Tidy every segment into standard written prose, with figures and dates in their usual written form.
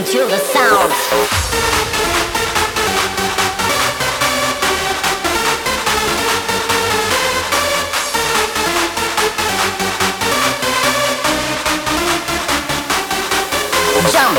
Listen to the sound. Jump.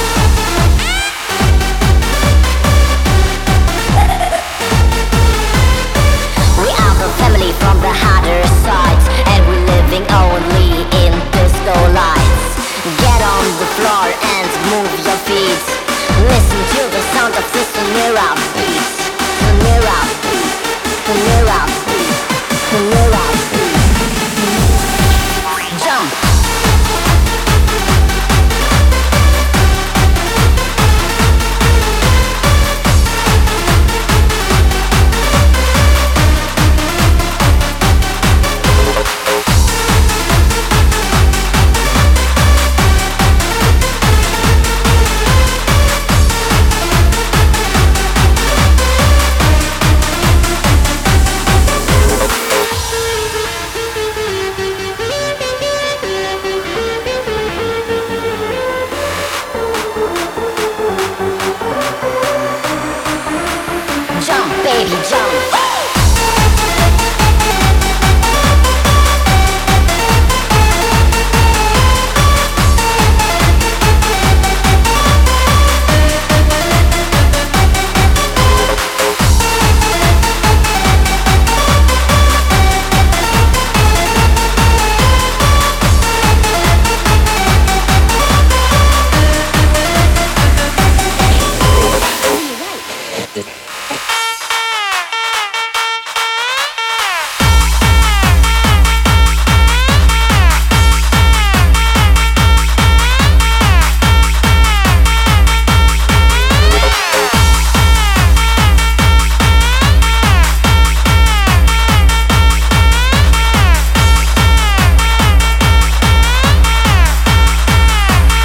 We are the family from the harder sides, and we're living only in disco lights. Get on the floor and move your feet. Listen to the sound of this Sonera beat. Sonera beat. Sonera beat. Sonera beat. Jump. Jump, baby, jump.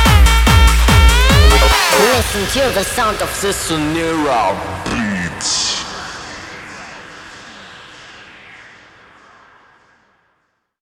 Listen to the sound of the Sonera beats.